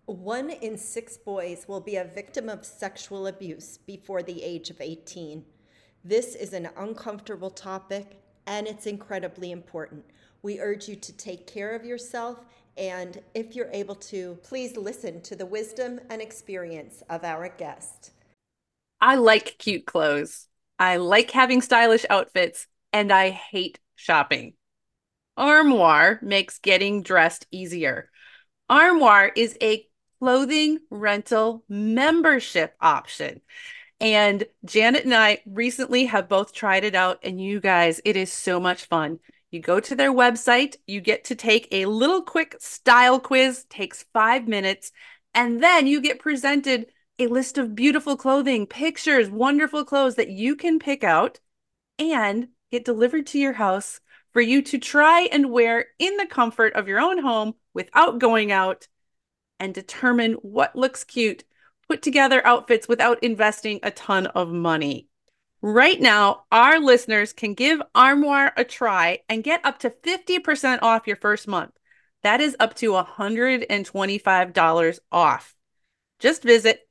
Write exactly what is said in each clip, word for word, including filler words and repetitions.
One in six boys will be a victim of sexual abuse before the age of eighteen. This is an uncomfortable topic and it's incredibly important. We urge you to take care of yourself, and if you're able to, please listen to the wisdom and experience of our guest. I like cute clothes. I like having stylish outfits, and I hate shopping. Armoire makes getting dressed easier. Armoire is a clothing rental membership option. And Janet and I recently have both tried it out, and you guys, it is so much fun. You go to their website, you get to take a little quick style quiz, takes five minutes, and then you get presented a list of beautiful clothing, pictures, wonderful clothes that you can pick out and get delivered to your house for you to try and wear in the comfort of your own home without going out, and determine what looks cute, put together outfits without investing a ton of money. Right now, our listeners can give Armoire a try and get up to fifty percent off your first month. That is up to one hundred twenty-five dollars off. Just visit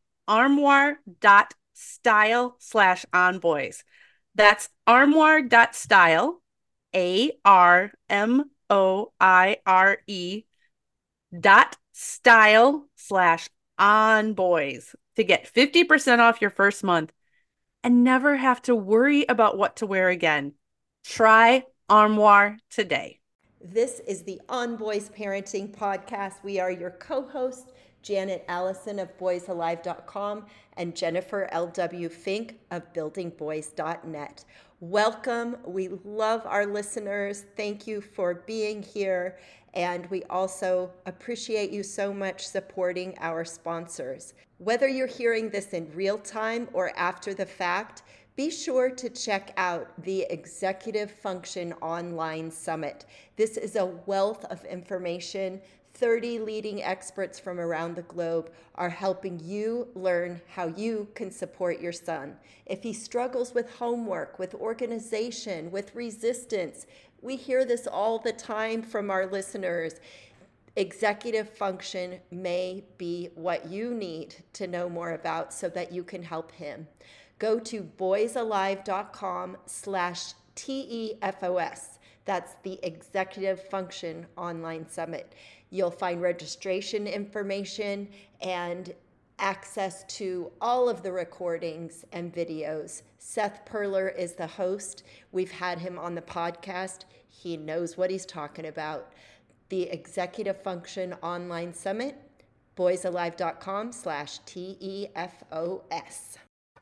armoire.style slash onboys. That's armoire.style, A R M O I R E dot style slash on boys to get fifty percent off your first month and never have to worry about what to wear again. Try Armoire today. This is the On Boys Parenting Podcast. We are your co hosts, Janet Allison of boys alive dot com and Jennifer L W. Fink of building boys dot net. Welcome. We love our listeners. Thank you for being here. And we also appreciate you so much supporting our sponsors. Whether you're hearing this in real time or after the fact, be sure to check out the Executive Function Online Summit. This is a wealth of information. thirty leading experts from around the globe are helping you learn how you can support your son. If he struggles with homework, with organization, with resistance, we hear this all the time from our listeners. Executive function may be what you need to know more about so that you can help him. Go to boys alive dot com slash T E F O S. That's the Executive Function Online Summit. You'll find registration information and access to all of the recordings and videos. Seth Perler is the host. We've had him on the podcast. He knows what he's talking about. The Executive Function Online Summit, boys alive dot com slash T E F O S.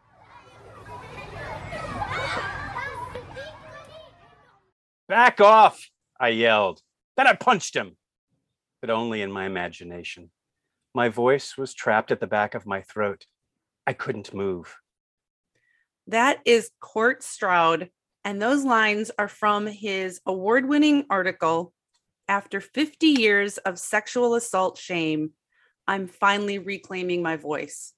Back off, I yelled. Then I punched him, but only in my imagination. My voice was trapped at the back of my throat. I couldn't move. That is Court Stroud, and those lines are from his award-winning article, After fifty years of Sexual Assault Shame, I'm Finally Reclaiming My Voice.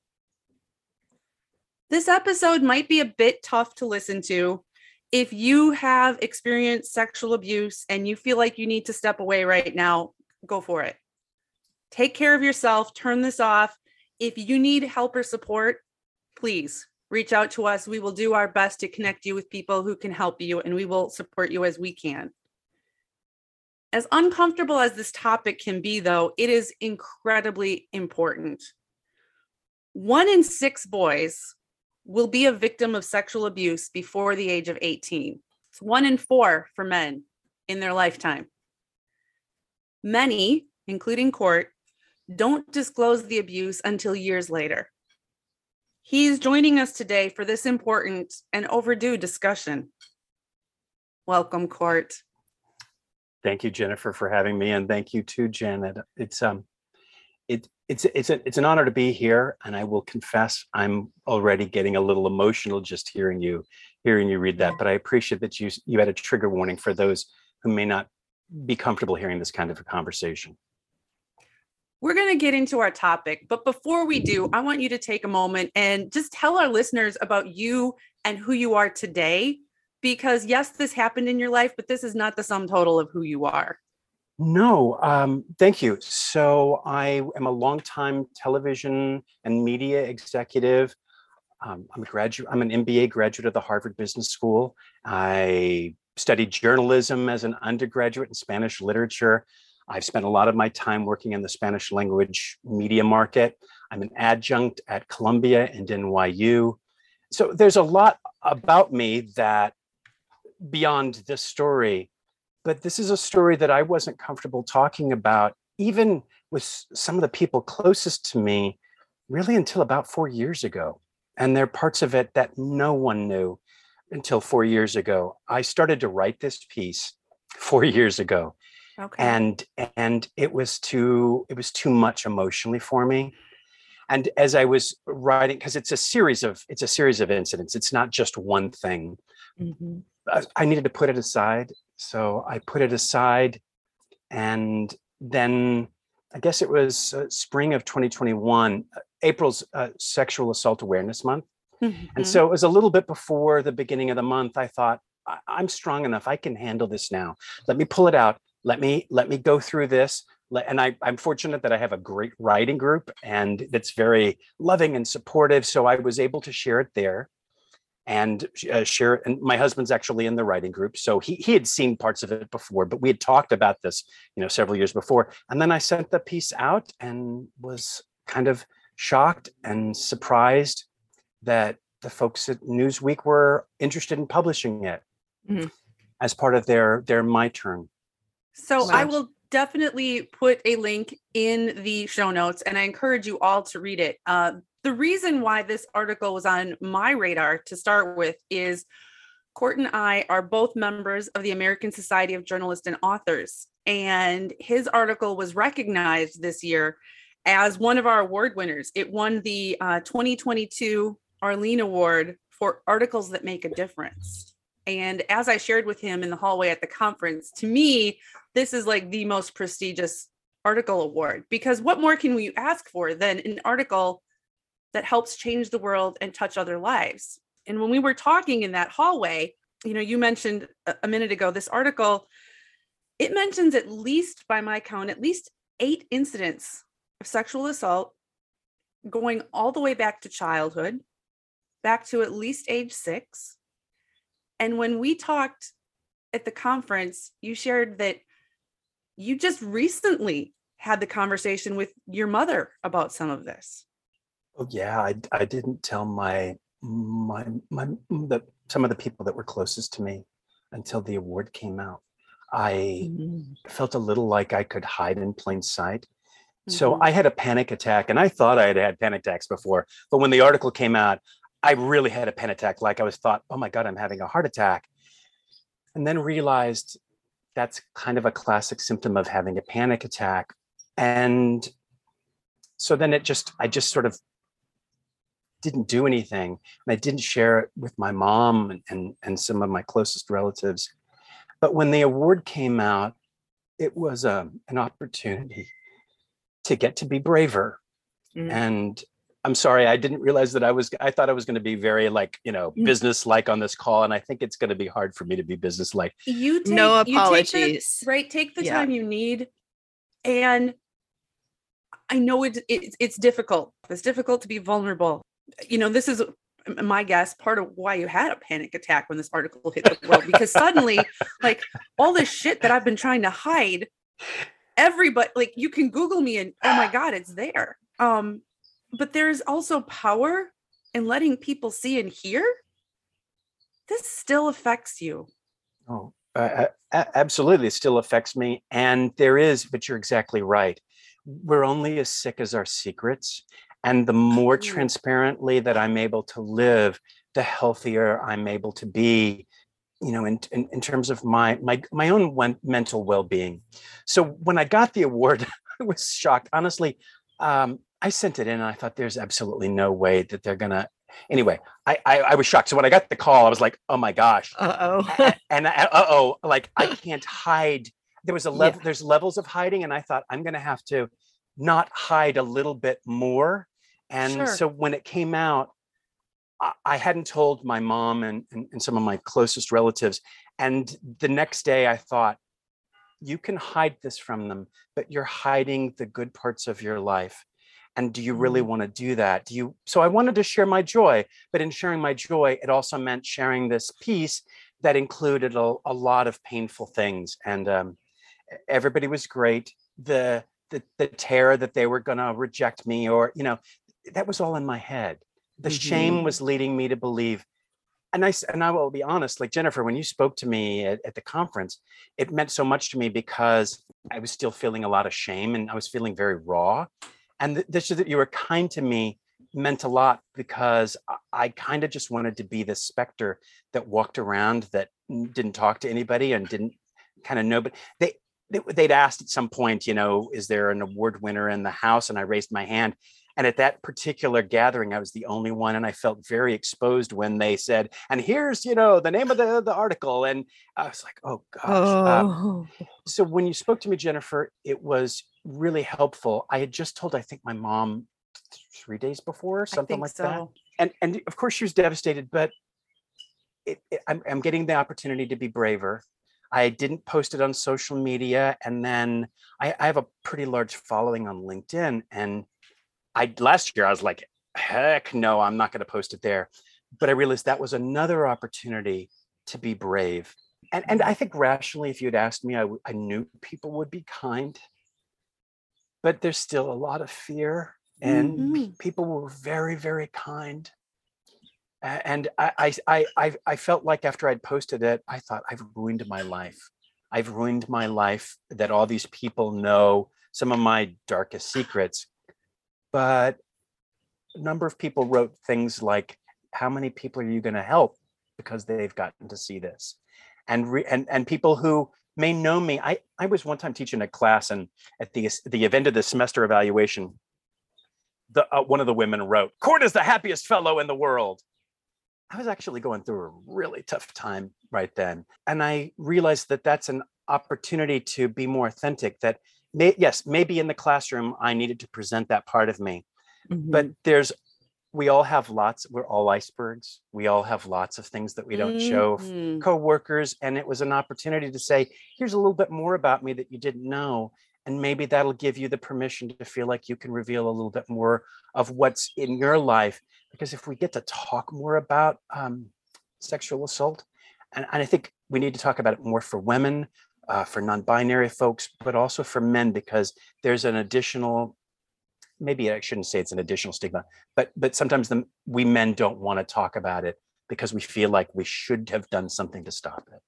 This episode might be a bit tough to listen to. If you have experienced sexual abuse and you feel like you need to step away right now, go for it. Take care of yourself, turn this off. If you need help or support, please reach out to us. We will do our best to connect you with people who can help you, and we will support you as we can. As uncomfortable as this topic can be, though, it is incredibly important. One in six boys will be a victim of sexual abuse before the age of eighteen. It's one in four for men in their lifetime. Many, including Court, don't disclose the abuse until years later. He's joining us today for this important and overdue discussion. Welcome, Court. Thank you, Jennifer, for having me, and thank you too, Janet. It's um, it it's it's a, it's an honor to be here, and I will confess I'm already getting a little emotional just hearing you hearing you read that. But I appreciate that you you had a trigger warning for those who may not be comfortable hearing this kind of a conversation. We're going to get into our topic, but before we do, I want you to take a moment and just tell our listeners about you and who you are today, because yes, this happened in your life, but this is not the sum total of who you are. No, um, thank you. So I am a longtime television and media executive. Um, I'm a graduate. I'm an M B A graduate of the Harvard Business School. I studied journalism as an undergraduate in Spanish literature. I've spent a lot of my time working in the Spanish language media market. I'm an adjunct at Columbia and N Y U. So there's a lot about me that beyond this story, but this is a story that I wasn't comfortable talking about, even with some of the people closest to me, really until about four years ago. And there are parts of it that no one knew until four years ago. I started to write this piece four years ago. Okay. And and it was too it was too much emotionally for me. And as I was writing, because it's a series of it's a series of incidents, it's not just one thing. Mm-hmm. I, I needed to put it aside. So I put it aside. And then I guess it was uh, spring of twenty twenty-one, uh, April's uh, Sexual Assault Awareness Month. Mm-hmm. And so it was a little bit before the beginning of the month. I thought, I- I'm strong enough. I can handle this now. Let me pull it out. Let me let me go through this. Let, and I, I'm fortunate that I have a great writing group and that's very loving and supportive. So I was able to share it there and uh, share it. And my husband's actually in the writing group. So he, he had seen parts of it before, but we had talked about this, you know, several years before. And then I sent the piece out and was kind of shocked and surprised that the folks at Newsweek were interested in publishing it mm-hmm. as part of their, their My Turn. So I will definitely put a link in the show notes and I encourage you all to read it. Uh, the reason why this article was on my radar to start with is Court and I are both members of the American Society of Journalists and Authors. And his article was recognized this year as one of our award winners. It won the uh, twenty twenty-two Arlene Award for articles that make a difference. And as I shared with him in the hallway at the conference, to me, this is like the most prestigious article award, because what more can we ask for than an article that helps change the world and touch other lives? And when we were talking in that hallway, you know, you mentioned a minute ago, this article, it mentions at least, by my count, at least eight incidents of sexual assault going all the way back to childhood, back to at least age six. And when we talked at the conference, you shared that you just recently had the conversation with your mother about some of this. Oh yeah, I, I didn't tell my my my the some of the people that were closest to me until the award came out. I mm-hmm. felt a little like I could hide in plain sight. Mm-hmm. So I had a panic attack, and I thought I had had panic attacks before, but when the article came out, I really had a panic attack. Like I was thought, oh my God, I'm having a heart attack. And then realized that's kind of a classic symptom of having a panic attack. And so then it just, I just sort of didn't do anything. And I didn't share it with my mom and, and, and some of my closest relatives. But when the award came out, it was um, an opportunity to get to be braver. Mm. And I'm sorry, I didn't realize that I was, I thought I was going to be very like, you know, business-like on this call. And I think it's going to be hard for me to be business-like. You take, no apologies. You take the, right. Take the yeah. time you need. And I know it, it, it's difficult. It's difficult to be vulnerable. You know, this is my guess, part of why you had a panic attack when this article hit the world, because suddenly like all this shit that I've been trying to hide, everybody, like you can Google me and oh my God, it's there. Um, But there's also power in letting people see and hear. This still affects you. Oh, uh, absolutely. It still affects me. And there is, but you're exactly right. We're only as sick as our secrets. And the more transparently that I'm able to live, the healthier I'm able to be, you know, in, in, in terms of my, my, my own mental well-being. So when I got the award, I was shocked. Honestly, um, I sent it in and I thought there's absolutely no way that they're going to, anyway, I, I I was shocked. So when I got the call, I was like, oh my gosh. Uh-oh. and, and uh-oh, like I can't hide. There was a level, yeah. there's levels of hiding. And I thought I'm going to have to not hide a little bit more. And sure. So when it came out, I, I hadn't told my mom and, and, and some of my closest relatives. And the next day I thought, you can hide this from them, but you're hiding the good parts of your life. And do you really Mm. want to do that? Do you? So I wanted to share my joy, but in sharing my joy, it also meant sharing this piece that included a, a lot of painful things. And um, everybody was great. The, the, the terror that they were going to reject me, or, you know, that was all in my head. The Mhm. shame was leading me to believe. And I, and I will be honest, like Jennifer, when you spoke to me at, at the conference, it meant so much to me because I was still feeling a lot of shame and I was feeling very raw. And th- this is that you were kind to me meant a lot because I, I kind of just wanted to be this specter that walked around that didn't talk to anybody and didn't kind of know. But they, they they'd asked at some point, you know, is there an award winner in the house? And I raised my hand. And at that particular gathering, I was the only one, and I felt very exposed when they said, "And here's, you know, the name of the the article." And I was like, "Oh gosh." Um, Oh, so when you spoke to me, Jennifer, it was really helpful. I had just told, I think, my mom three days before, I something think like that, so. and and of course she was devastated. But it, it, I'm I'm getting the opportunity to be braver. I didn't post it on social media, and then I, I have a pretty large following on LinkedIn, and I last year I was like, heck no, I'm not going to post it there. But I realized that was another opportunity to be brave. And and I think rationally, if you'd asked me, I, w- I knew people would be kind, but there's still a lot of fear. And Mhm. pe- people were very, very kind. A- And I, I, I, I I felt like after I'd posted it, I thought I've ruined my life. I've ruined my life that all these people know some of my darkest secrets. But a number of people wrote things like, how many people are you going to help because they've gotten to see this? And re- and and people who may know me. I, I was one time teaching a class, and at the the event of the semester evaluation, the uh, one of the women wrote, "Court is the happiest fellow in the world." I was actually going through a really tough time right then, and I realized that that's an opportunity to be more authentic. That may, yes, maybe in the classroom I needed to present that part of me, but Mhm. there's we all have lots, we're all icebergs. We all have lots of things that we don't show Mhm. coworkers. And it was an opportunity to say, here's a little bit more about me that you didn't know. And maybe that'll give you the permission to feel like you can reveal a little bit more of what's in your life. Because if we get to talk more about um, sexual assault, and, and I think we need to talk about it more for women, uh, for non-binary folks, but also for men, because there's an additional, maybe I shouldn't say it's an additional stigma, but but sometimes the, we men don't want to talk about it because we feel like we should have done something to stop it.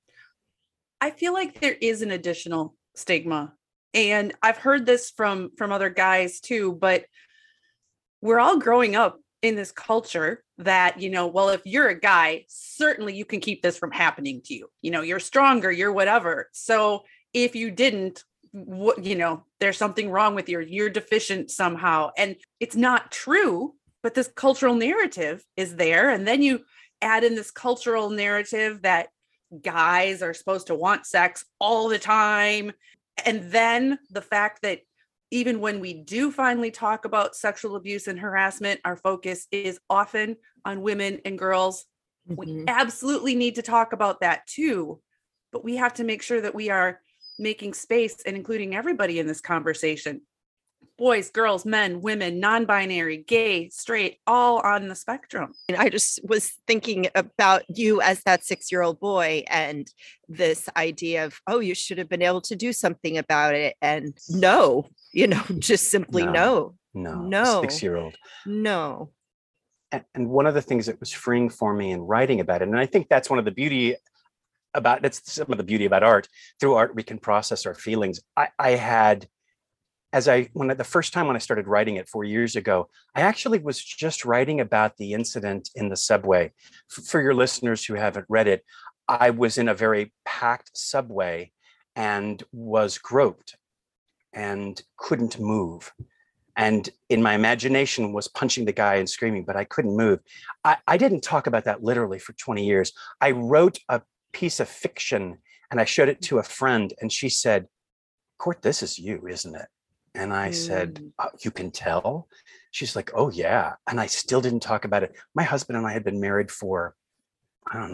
I feel like there is an additional stigma. And I've heard this from from other guys too, but we're all growing up in this culture that, you know, well, if you're a guy, certainly you can keep this from happening to you. You know, you're stronger, you're whatever. So if you didn't, what, you know, there's something wrong with you, you're deficient somehow. And it's not true, but this cultural narrative is there. And then you add in this cultural narrative that guys are supposed to want sex all the time. And then the fact that even when we do finally talk about sexual abuse and harassment, our focus is often on women and girls. We Mhm. absolutely need to talk about that too, but we have to make sure that we are making space and including everybody in this conversation. Boys, girls, men, women, non-binary, gay, straight, all on the spectrum. And I just was thinking about you as that six-year-old boy and this idea of, oh, you should have been able to do something about it. And no, you know, just simply No, no, no, a no, six-year-old. no. And, and one of the things that was freeing for me in writing about it, and I think that's one of the beauty about, that's some of the beauty about art. Through art, we can process our feelings. I, I had, as I, when I, the first time when I started writing it four years ago, I actually was just writing about the incident in the subway. F- for your listeners who haven't read it, I was in a very packed subway and was groped and couldn't move. And in my imagination was punching the guy and screaming, but I couldn't move. I, I didn't talk about that literally for twenty years. I wrote a piece of fiction and I showed it to a friend, and she said, "Court, this is you, isn't it?" And I said, Mm. "Oh, you can tell?" She's like, "Oh yeah." And I still didn't talk about it. My husband and I had been married for, I don't know,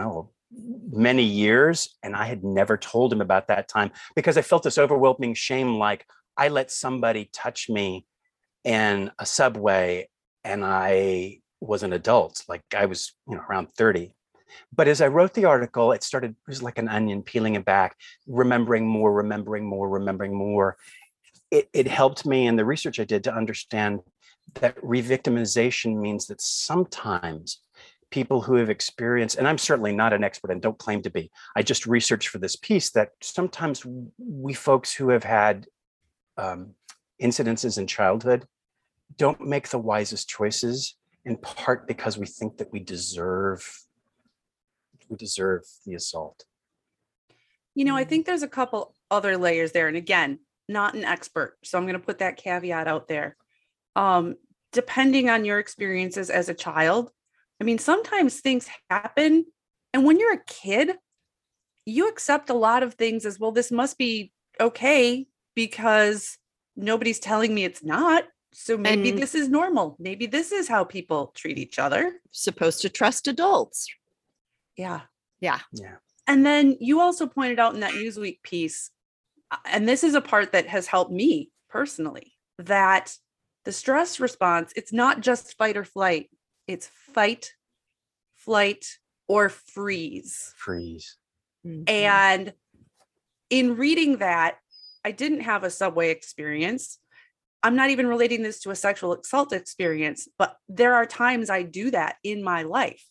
many years. And I had never told him about that time because I felt this overwhelming shame. Like I let somebody touch me in a subway and I was an adult, like I was, you know, around thirty. But as I wrote the article, it started, it was like an onion peeling it back, remembering more, remembering more, remembering more. It, it helped me in the research I did to understand that re-victimization means that sometimes people who have experienced, and I'm certainly not an expert and don't claim to be, I just researched for this piece that sometimes we folks who have had um, incidences in childhood don't make the wisest choices, in part because we think that we deserve we deserve the assault. You know, I think there's a couple other layers there. And again, not an expert. So I'm going to put that caveat out there. Um, depending on your experiences as a child, I mean, sometimes things happen. And when you're a kid, you accept a lot of things as, well, this must be okay because nobody's telling me it's not. So maybe And- this is normal. Maybe this is how people treat each other. Supposed to trust adults. Yeah. Yeah. Yeah. And then you also pointed out in that Newsweek piece, and this is a part that has helped me personally, that the stress response, it's not just fight or flight. It's fight, flight, or freeze. Freeze. Mhm. And in reading that, I didn't have a subway experience. I'm not even relating this to a sexual assault experience, but there are times I do that in my life.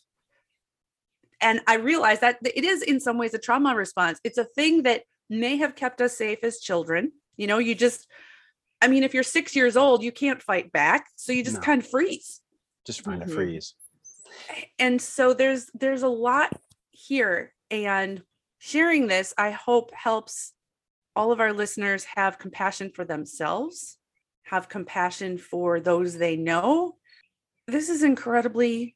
And I realize that it is in some ways a trauma response. It's a thing that may have kept us safe as children. You know, you just, I mean, if you're six years old, you can't fight back. So you just No. kind of freeze. Just find Mhm. a freeze. And so there's, there's a lot here, and sharing this, I hope helps all of our listeners have compassion for themselves, have compassion for those they know. This is incredibly,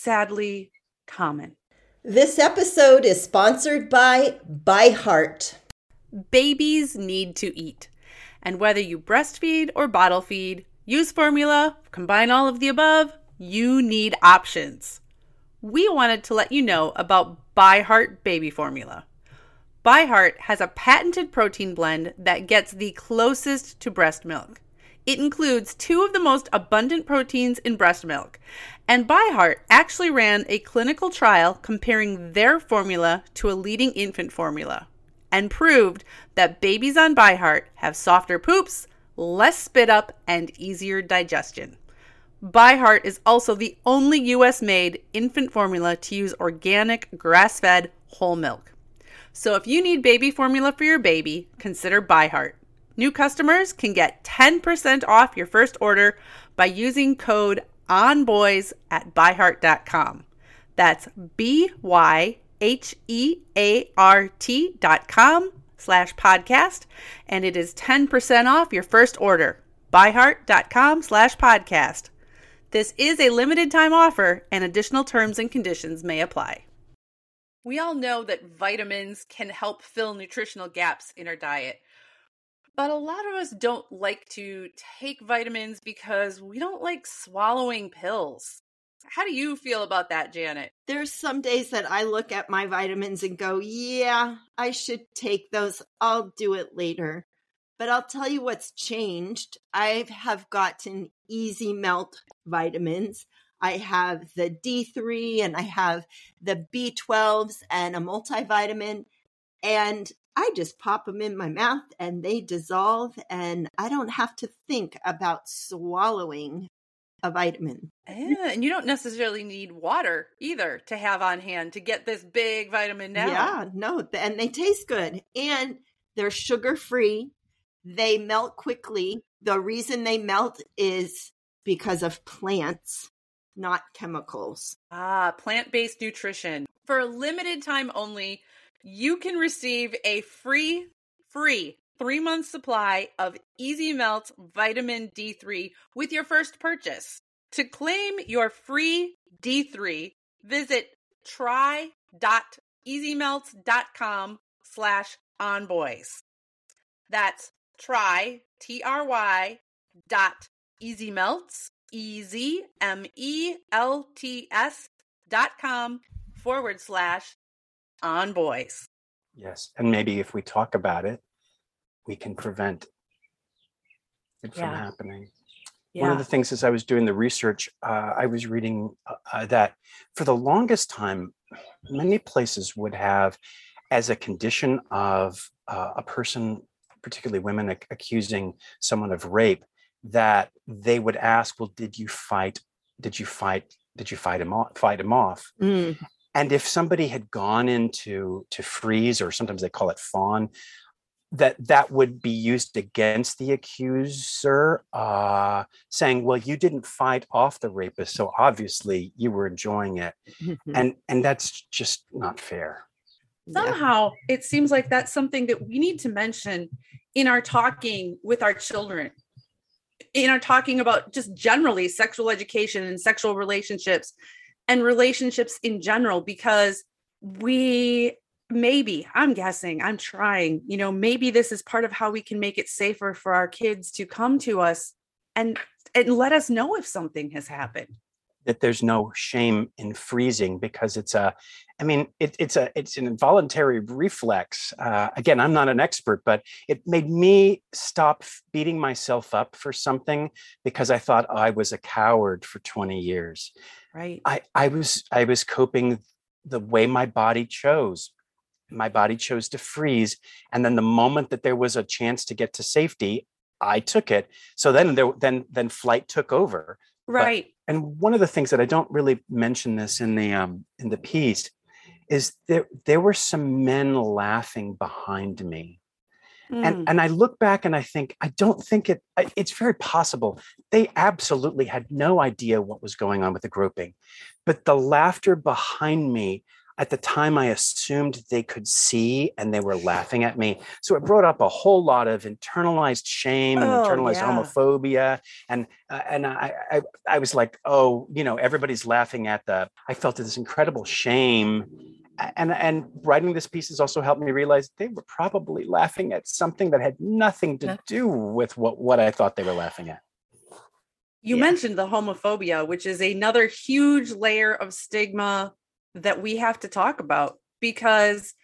sadly common. This episode is sponsored by ByHeart. Babies need to eat. And whether you breastfeed or bottle feed, use formula, combine all of the above, you need options. We wanted to let you know about ByHeart Baby Formula. ByHeart has a patented protein blend that gets the closest to breast milk. It includes two of the most abundant proteins in breast milk. And ByHeart actually ran a clinical trial comparing their formula to a leading infant formula and proved that babies on ByHeart have softer poops, less spit up, and easier digestion. ByHeart is also the only U S-made infant formula to use organic, grass-fed whole milk. So if you need baby formula for your baby, consider ByHeart. New customers can get ten percent off your first order by using code ONBOYS at by heart dot com. That's B Y H E A R T dot com slash podcast, and it is ten percent off your first order. by heart dot com slash podcast. This is a limited time offer, and additional terms and conditions may apply. We all know that vitamins can help fill nutritional gaps in our diet. But a lot of us don't like to take vitamins because we don't like swallowing pills. How do you feel about that, Janet? There's some days that I look at my vitamins and go, yeah, I should take those. I'll do it later. But I'll tell you what's changed. I have gotten Easy Melt vitamins. I have the D three and I have the B twelves and a multivitamin. And I just pop them in my mouth and they dissolve, and I don't have to think about swallowing a vitamin. Yeah, and you don't necessarily need water either to have on hand to get this big vitamin down. Yeah, no, and they taste good. And they're sugar-free. They melt quickly. The reason they melt is because of plants, not chemicals. Ah, plant-based nutrition. For a limited time only, you can receive a free, free three-month supply of Easy Melt Vitamin D three with your first purchase. To claim your free D three, visit try.easymelt.com slash onboys. That's try, T R Y, dot easymelts, E Z M E L T S dot com forward slash on boys. Yes. And maybe if we talk about it, we can prevent it from Yeah. happening. Yeah. One of the things as I was doing the research, uh, I was reading uh, that for the longest time, many places would have as a condition of uh, a person, particularly women ac- accusing someone of rape, that they would ask, well, did you fight? Did you fight? Did you fight him off? Fight him off? Mm. And if somebody had gone into to freeze, or sometimes they call it fawn, that that would be used against the accuser, uh, saying, well, you didn't fight off the rapist, so obviously you were enjoying it. Mhm. And and that's just not fair. Yeah. Somehow it seems like that's something that we need to mention in our talking with our children, in our talking about just generally sexual education and sexual relationships and relationships in general, because we maybe, I'm guessing, I'm trying, you know, maybe this is part of how we can make it safer for our kids to come to us and and let us know if something has happened. That there's no shame in freezing, because it's a, I mean, it, it's a, it's an involuntary reflex. Uh, again, I'm not an expert, but it made me stop beating myself up for something because I thought I was a coward for twenty years. Right. I, I was, I was coping the way my body chose. My body chose to freeze. And then the moment that there was a chance to get to safety, I took it. So then there, then, then flight took over. Right. But, and one of the things that I don't really mention this in the um, in the piece is there there were some men laughing behind me, Mm. and and I look back and I think I don't think it. It's very possible they absolutely had no idea what was going on with the groping, but the laughter behind me. At the time, I assumed they could see, and they were laughing at me. So it brought up a whole lot of internalized shame and Oh, internalized yeah. homophobia, and uh, and I, I I was like, oh, you know, everybody's laughing at the. I felt this incredible shame, and and writing this piece has also helped me realize they were probably laughing at something that had nothing to do with what what I thought they were laughing at. You Yeah. mentioned the homophobia, which is another huge layer of stigma that we have to talk about, because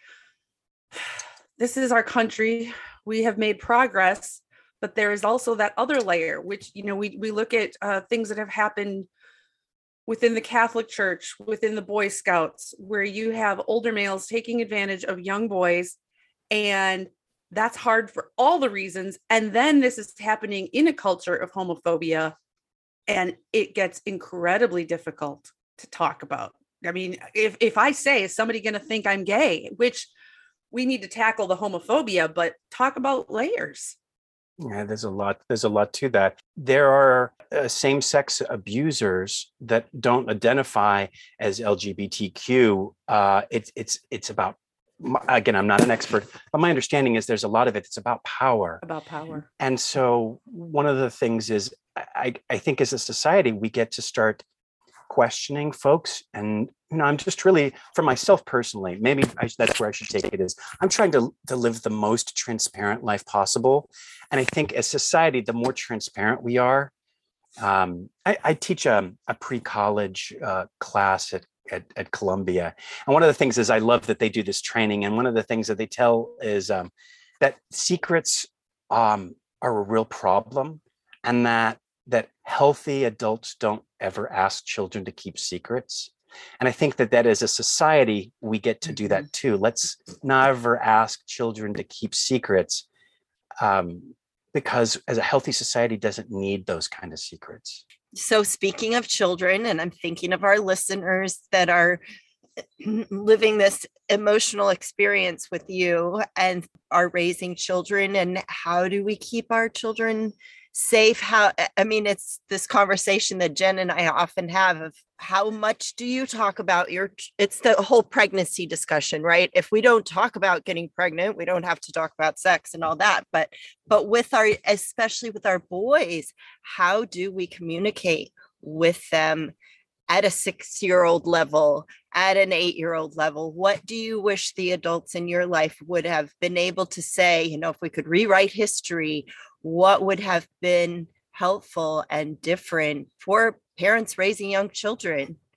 this is our country. We have made progress, but there is also that other layer, which, you know, we, we look at uh, things that have happened within the Catholic Church, within the Boy Scouts, where you have older males taking advantage of young boys. And that's hard for all the reasons. And then this is happening in a culture of homophobia, and it gets incredibly difficult to talk about. I mean, if, if I say, is somebody going to think I'm gay, which we need to tackle the homophobia, but talk about layers. Yeah, there's a lot. There's a lot to that. There are uh, same-sex abusers that don't identify as L G B T Q. Uh, it's it's it's about. Again, I'm not an expert, but my understanding is there's a lot of it. It's about power. About power. And so one of the things is, I I think as a society we get to start questioning folks. And you know, I'm just really, for myself personally, maybe I, that's where I should take it, is I'm trying to, to live the most transparent life possible. And I think as society, the more transparent we are, um, I, I teach a, a pre-college uh, class at, at, at Columbia. And one of the things is I love that they do this training. And one of the things that they tell is um, that secrets um, are a real problem, and that that healthy adults don't ever ask children to keep secrets. And I think that that as a society, we get to do that too. Let's never ask children to keep secrets, um, because as a healthy society doesn't need those kind of secrets. So speaking of children, and I'm thinking of our listeners that are living this emotional experience with you and are raising children, and how do we keep our children safe? How, I mean, it's this conversation that Jen and I often have of how much do you talk about your, it's the whole pregnancy discussion, right? If we don't talk about getting pregnant, we don't have to talk about sex and all that. But, but with our, especially with our boys, how do we communicate with them at a six-year-old level, at an eight-year-old level? What do you wish the adults in your life would have been able to say? You know, if we could rewrite history, what would have been helpful and different for parents raising young children?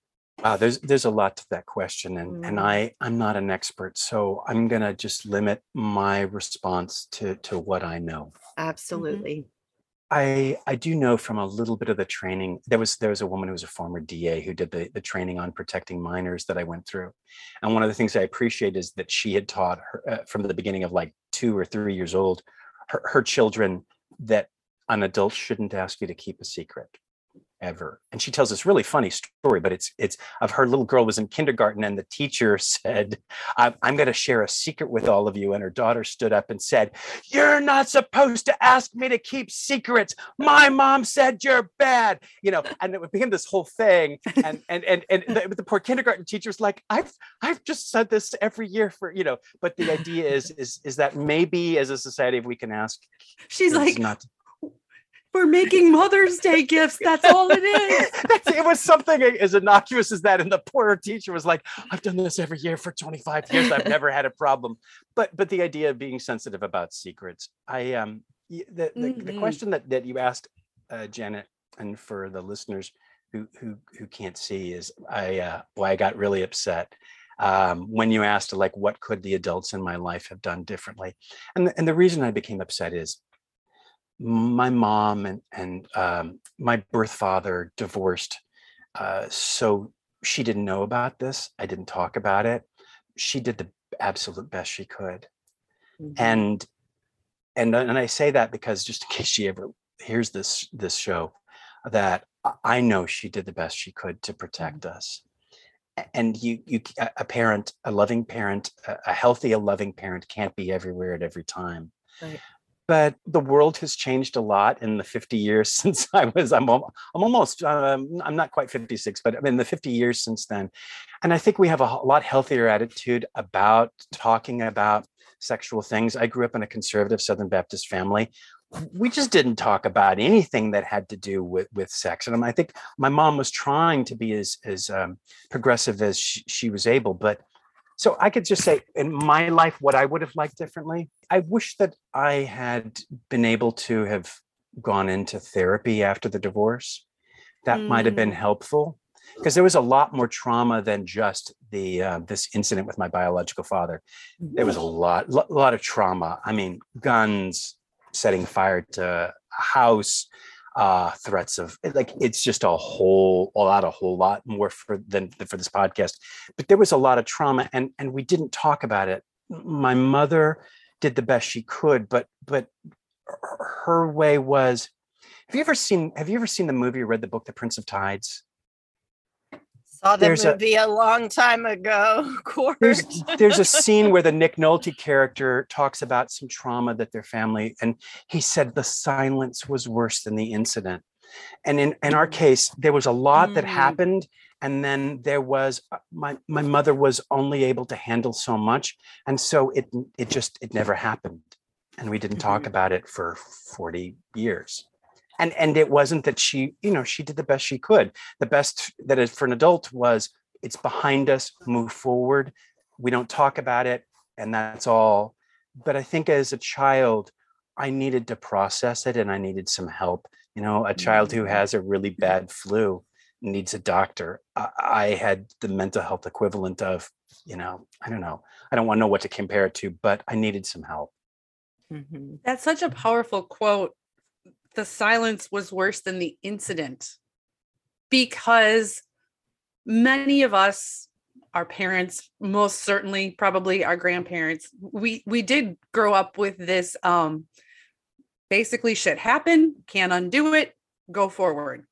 Wow, there's there's a lot to that question, and and Mm. I I'm not an expert, so I'm gonna just limit my response to to what I know. Absolutely. I I do know from a little bit of the training. There was there was a woman who was a former D A who did the the training on protecting minors that I went through, and one of the things I appreciate is that she had taught her uh, from the beginning of like two or three years old, her her children that an adult shouldn't ask you to keep a secret ever. And she tells this really funny story, but it's it's of her little girl was in kindergarten and the teacher said, I'm, I'm going to share a secret with all of you. And her daughter stood up and said, you're not supposed to ask me to keep secrets. My mom said you're bad, you know, and it became this whole thing. And and and, and the, the poor kindergarten teacher's like, I've I've just said this every year for, you know, but the idea is is is that maybe as a society, if we can ask, She's like, not to, we're making Mother's Day gifts. That's all it is. That's, it was something as innocuous as that. And the poor teacher was like, I've done this every year for twenty-five years. I've never had a problem. But but the idea of being sensitive about secrets, I um the the, mm-hmm. the question that, that you asked, uh, Janet, and for the listeners who who who can't see is I uh, why I got really upset. Um, when you asked like, what could the adults in my life have done differently? And the, and the reason I became upset is my mom and, and um, my birth father divorced. Uh, so she didn't know about this. I didn't talk about it. She did the absolute best she could. Mm-hmm. And, and, and I say that because just in case she ever hears this, this show, that I know she did the best she could to protect mm-hmm. us. And you, you, a parent, a loving parent, a healthy, a loving parent can't be everywhere at every time. Right. But the world has changed a lot in the fifty years since I was, I'm, I'm almost, um, I'm not quite fifty-six, but I mean the fifty years since then. And I think we have a lot healthier attitude about talking about sexual things. I grew up in a conservative Southern Baptist family. We just didn't talk about anything that had to do with, with sex. And I think my mom was trying to be as, as um, progressive as she, she was able, but so I could just say in my life, what I would have liked differently. I wish that I had been able to have gone into therapy after the divorce. That mm. might have been helpful because there was a lot more trauma than just the uh, this incident with my biological father. There was a lot, a lot of trauma. I mean, guns, setting fire to a house, uh threats of like it's just a whole a lot a whole lot more for than for this podcast, but there was a lot of trauma and and we didn't talk about it. My mother did the best she could, but but her way was, have you ever seen have you ever seen the movie or read the book The Prince of Tides? Saw the there's movie a, a long time ago. Of course. There's, there's a scene where the Nick Nolte character talks about some trauma that their family, and he said the silence was worse than the incident. And in, in our case, there was a lot mm. that happened. And then there was, my, my mother was only able to handle so much. And so it, it just, it never happened. And we didn't mm-hmm. talk about it for forty years. And and it wasn't that she, you know, she did the best she could. The best that is for an adult was it's behind us, move forward. We don't talk about it, and that's all. But I think as a child, I needed to process it and I needed some help. You know, a child who has a really bad flu needs a doctor. I, I had the mental health equivalent of, you know, I don't know. I don't want to know what to compare it to, but I needed some help. Mm-hmm. That's such a powerful quote. The silence was worse than the incident, because many of us, our parents, most certainly probably our grandparents, we we did grow up with this um basically shit happened, can't undo it, go forward.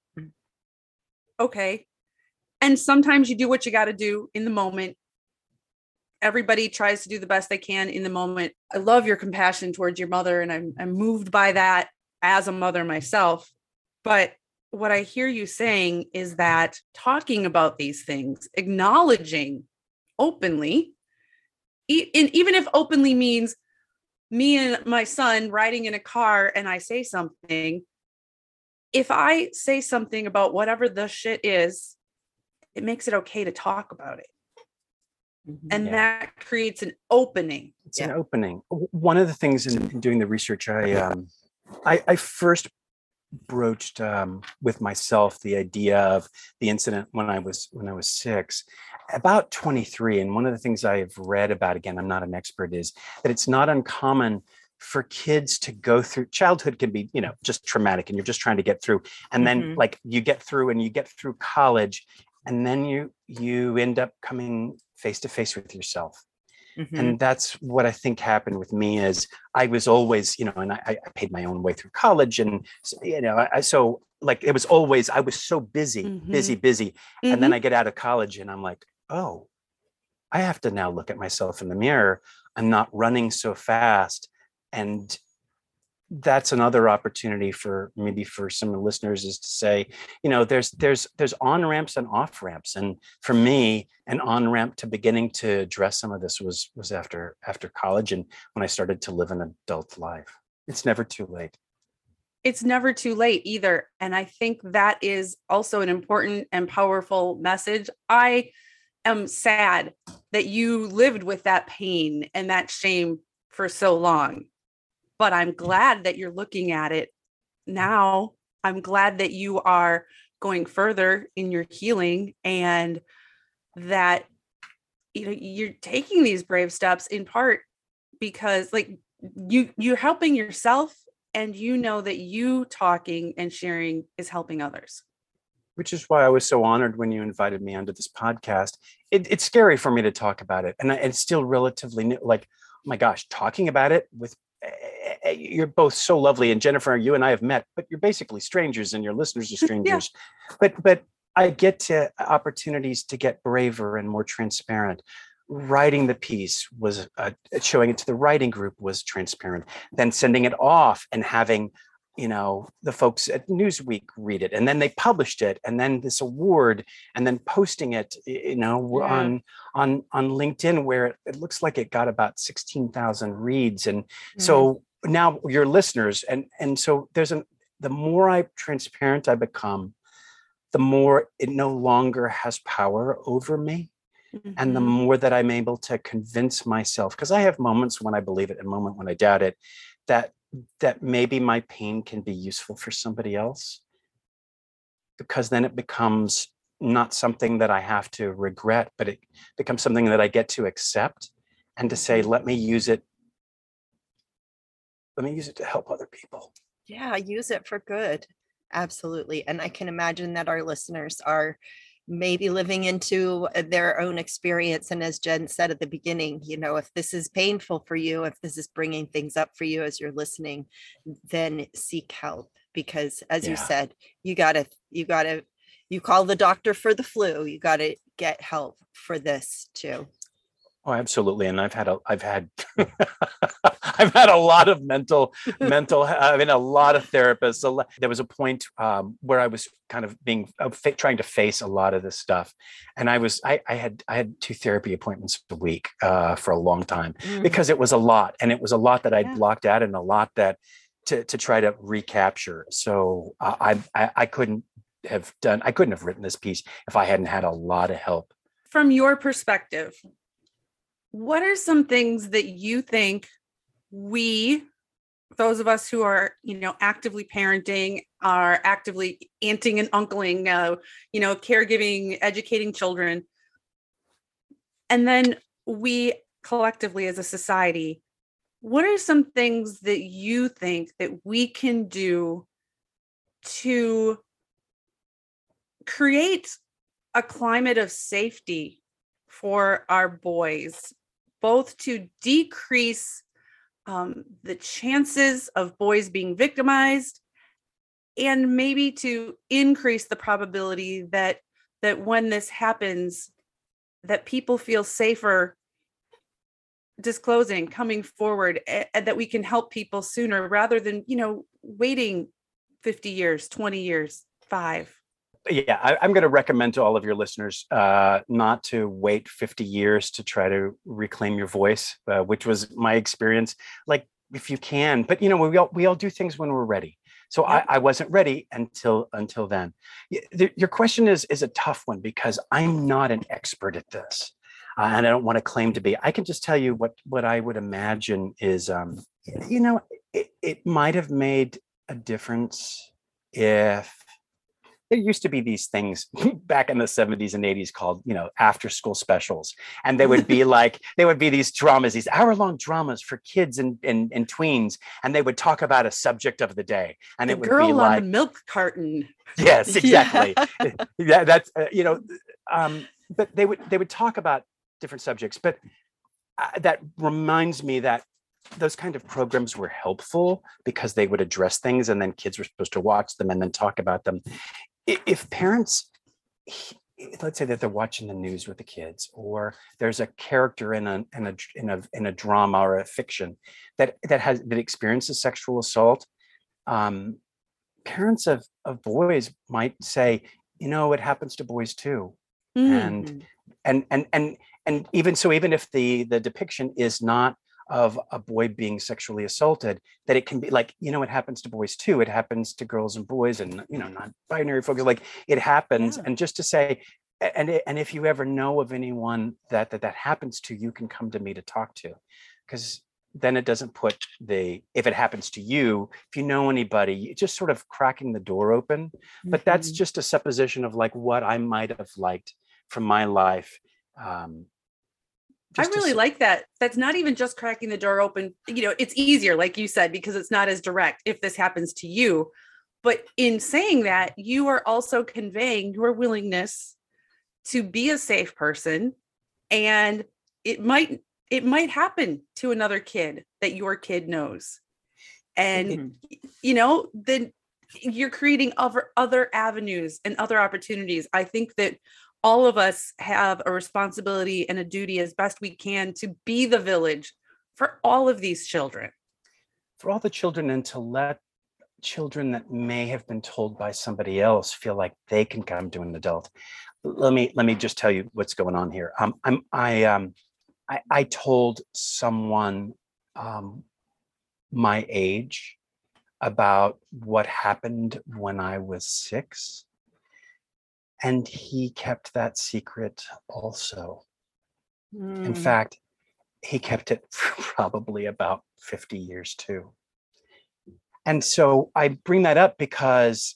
Okay. And sometimes you do what you got to do in the moment. Everybody tries to do the best they can in the moment. I love your compassion towards your mother, and I'm I'm moved by that as a mother myself. But what I hear you saying is that talking about these things, acknowledging openly, e- and even if openly means me and my son riding in a car and I say something, if I say something about whatever the shit is, it makes it okay to talk about it. Mm-hmm. And yeah. that creates an opening. It's yeah. an opening. One of the things in, in doing the research, I um, I, I first broached um, with myself the idea of the incident when I was when I was six, about twenty-three. And one of the things I've read about, again, I'm not an expert, is that it's not uncommon for kids to go through childhood can be, you know, just traumatic and you're just trying to get through. And then Mhm. like you get through and you get through college, and then you you end up coming face to face with yourself. Mhm. And that's what I think happened with me is I was always, you know, and I, I paid my own way through college. And, you know, I, so like, it was always, I was so busy, busy, Mhm. busy. And then Mhm. I get out of college and I'm like, oh, I have to now look at myself in the mirror. I'm not running so fast. And that's another opportunity for maybe for some listeners is to say, you know, there's there's there's on ramps and off ramps, and for me, an on ramp to beginning to address some of this was was after after college and when I started to live an adult life. It's never too late. It's never too late either. And I think that is also an important and powerful message. I am sad that you lived with that pain and that shame for so long, but I'm glad that you're looking at it now. I'm glad that you are going further in your healing and that you know you're taking these brave steps in part because like you you're helping yourself and you know that you talking and sharing is helping others. Which is why I was so honored when you invited me onto this podcast. It, it's scary for me to talk about it, and I, it's still relatively new. Like, oh my gosh, talking about it with uh, you're both so lovely, and Jennifer, you and I have met, but you're basically strangers, and your listeners are Yeah. strangers. but but I get to opportunities to get braver and more transparent. Writing the piece was uh, showing it to the writing group was transparent. Then sending it off and having you know the folks at Newsweek read it, and then they published it, and then this award, and then posting it you know Yeah. on on on LinkedIn where it, it looks like it got about sixteen thousand reads. And Mm. so now your listeners, and and so there's an the more I transparent I become, the more it no longer has power over me, and the Mhm. more that I'm able to convince myself, because I have moments when I believe it and a moment when I doubt it, that that maybe my pain can be useful for somebody else, because then it becomes not something that I have to regret, but it becomes something that I get to accept and to say, Mhm. let me use it. Let me use it to help other people. Yeah, use it for good. Absolutely. And I can imagine that our listeners are maybe living into uh, their own experience. And as Jen said at the beginning, you know, if this is painful for you, if this is bringing things up for you as you're listening, then seek help. Because as you Yeah. said, you gotta, you gotta, you call the doctor for the flu, you gotta get help for this too. Oh, absolutely. And I've had a, I've had, I've had a lot of mental, mental. I mean, a lot of therapists. A lot, there was a point um, where I was kind of being uh, fa- trying to face a lot of this stuff, and I was, I, I had, I had two therapy appointments a week uh, for a long time Mm. because it was a lot, and it was a lot that I'd Yeah. blocked out, and a lot that to to try to recapture. So uh, I, I, I couldn't have done, I couldn't have written this piece if I hadn't had a lot of help. From your perspective, what are some things that you think we, those of us who are, you know, actively parenting, are actively aunting and uncling, uh, you know, caregiving, educating children, and then we collectively as a society, what are some things that you think that we can do to create a climate of safety for our boys, both to decrease um, the chances of boys being victimized and maybe to increase the probability that that when this happens, that people feel safer disclosing, coming forward, and that we can help people sooner rather than, you know, waiting fifty years, twenty years, five. Yeah, I, I'm going to recommend to all of your listeners uh, not to wait fifty years to try to reclaim your voice, uh, which was my experience. Like, if you can, but you know, we all we all do things when we're ready. So Yep. I, I wasn't ready until until then. Y- the- Your question is is a tough one because I'm not an expert at this, uh, and I don't want to claim to be. I can just tell you what what I would imagine is, um, you know, it, it might have made a difference if there used to be these things back in the seventies and eighties called, you know, after school specials. And they would be like, they would be these dramas, these hour long dramas for kids and, and, and tweens. And they would talk about a subject of the day. And The it would girl be on like, the milk carton. yes, exactly. Yeah. Yeah, that's, uh, you know, um, but they would, they would talk about different subjects, but uh, that reminds me that those kind of programs were helpful because they would address things and then kids were supposed to watch them and then talk about them. If parents, let's say that they're watching the news with the kids, or there's a character in a in a in a in a drama or a fiction that that has that experiences sexual assault, um, parents of of boys might say, you know, it happens to boys too, and Mhm. and and and and even so, even if the the depiction is not of a boy being sexually assaulted, that it can be like, you know, it happens to boys too. It happens to girls and boys and, you know, non-binary folks, like it happens. Yeah. And just to say, and, and if you ever know of anyone that, that that happens to, you can come to me to talk to, because then it doesn't put the, if it happens to you, if you know anybody, just sort of cracking the door open. But that's Mhm. just a supposition of like what I might have liked from my life. Um, I just to really s- like that. That's not even just cracking the door open. You know, it's easier, like you said, because it's not as direct if this happens to you. But in saying that, you are also conveying your willingness to be a safe person. And it might it might happen to another kid that your kid knows. And Mhm. you know, then you're creating other other avenues and other opportunities. I think that all of us have a responsibility and a duty as best we can to be the village for all of these children. for all the children, and to let children that may have been told by somebody else feel like they can come to an adult. Let me let me just tell you what's going on here. Um, I'm I um I, I told someone um, my age about what happened when I was six, and he kept that secret also. In Mm. fact, he kept it for probably about fifty years too. And so I bring that up because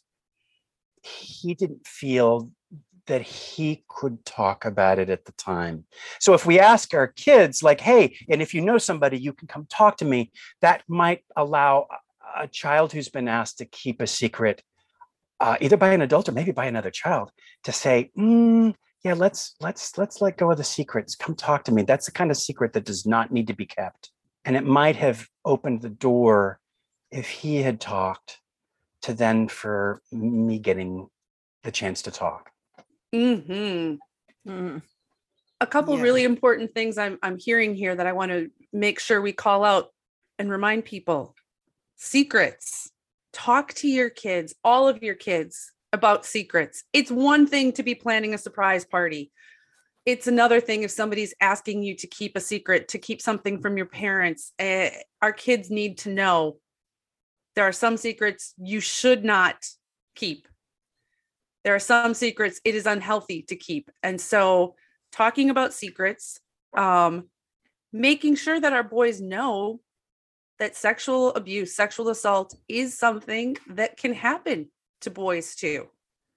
he didn't feel that he could talk about it at the time. So if we ask our kids, like, hey, and if you know somebody, you can come talk to me, that might allow a child who's been asked to keep a secret, uh, either by an adult or maybe by another child, to say, mm, yeah, let's let's let's let go of the secrets. Come talk to me. That's the kind of secret that does not need to be kept. And it might have opened the door if he had talked to then for me getting the chance to talk. Mm-hmm. Mm. A couple Yeah. really important things I'm I'm hearing here that I want to make sure we call out and remind people. Secrets. Talk to your kids, all of your kids, about secrets. It's one thing to be planning a surprise party. It's another thing if somebody's asking you to keep a secret, to keep something from your parents. Uh, our kids need to know there are some secrets you should not keep. There are some secrets it is unhealthy to keep. And so talking about secrets, um, making sure that our boys know that sexual abuse, sexual assault is something that can happen to boys too.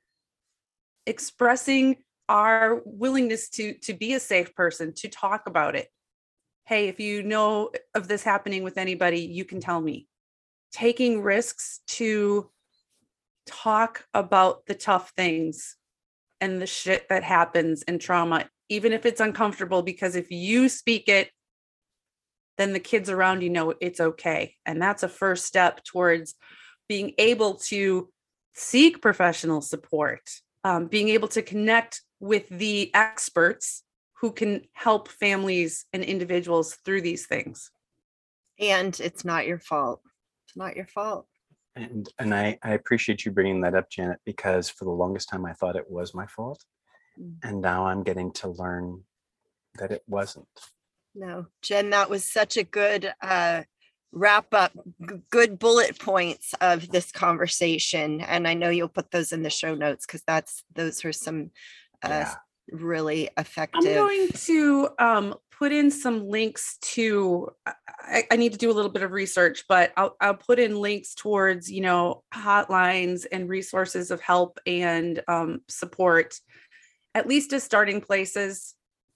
Expressing our willingness to, to be a safe person, to talk about it. Hey, if you know of this happening with anybody, you can tell me. Taking risks to talk about the tough things and the shit that happens in trauma, even if it's uncomfortable, because if you speak it, then the kids around you know it's okay. And that's a first step towards being able to seek professional support, um, being able to connect with the experts who can help families and individuals through these things. And it's not your fault. It's not your fault. And and I, I appreciate you bringing that up, Janet, because for the longest time I thought it was my fault. Mm. And now I'm getting to learn that it wasn't. No, Jen, that was such a good uh, wrap up, g- good bullet points of this conversation. And I know you'll put those in the show notes because that's those are some uh, Yeah. really I'm effective. going to um, put in some links to, I, I need to do a little bit of research, but I'll, I'll put in links towards, you know, hotlines and resources of help and um, support, at least as starting places.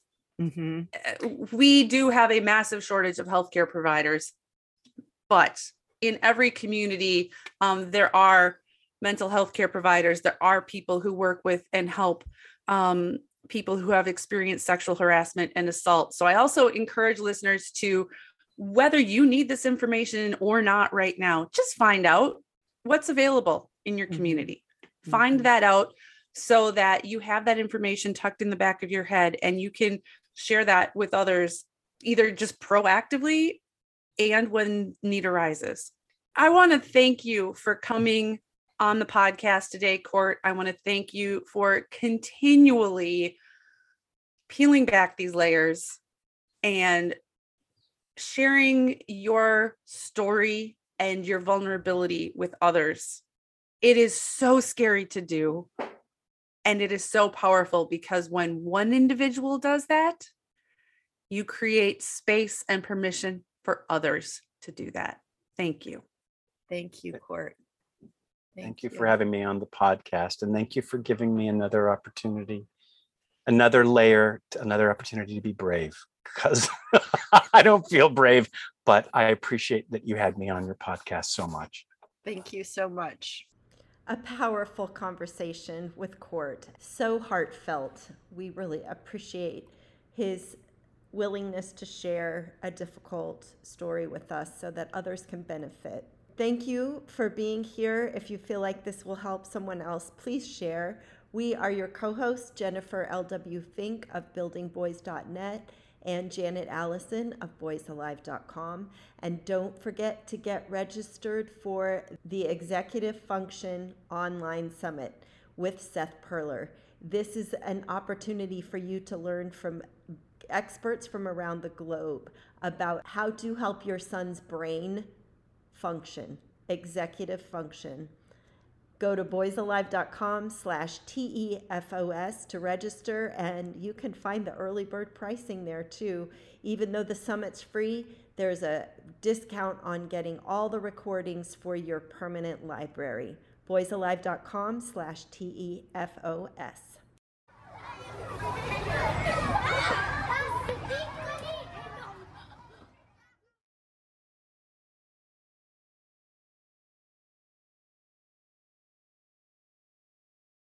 Mm-hmm. We do have a massive shortage of healthcare providers, but in every community, um, there are mental health care providers. There are people who work with and help um, people who have experienced sexual harassment and assault. So I also encourage listeners to, whether you need this information or not right now, just find out what's available in your community. Mm-hmm. Find mm-hmm. that out so that you have that information tucked in the back of your head and you can share that with others, either just proactively and when need arises. I want to thank you for coming on the podcast today, Court. I want to thank you for continually peeling back these layers and sharing your story and your vulnerability with others. It is so scary to do. And it is so powerful because when one individual does that, you create space and permission for others to do that. Thank you. Thank you, Court. Thank, thank you, you for having me on the podcast. And thank you for giving me another opportunity, another layer, another opportunity to be brave, because I don't feel brave, but I appreciate that you had me on your podcast so much. Thank you so much. A powerful conversation with Court. So heartfelt. We really appreciate his willingness to share a difficult story with us so that others can benefit. Thank you for being here. If you feel like this will help someone else, please share. We are your co-hosts, Jennifer L W. Fink of building boys dot net and Janet Allison of boys alive dot com. And don't forget to get registered for the Executive Function Online Summit with Seth Perler. This is an opportunity for you to learn from experts from around the globe about how to help your son's brain function, executive function. Go to boys alive dot com slash T E F O S to register, and you can find the early bird pricing there too. Even though the summit's free, there's a discount on getting all the recordings for your permanent library. boys alive dot com slash T E F O S.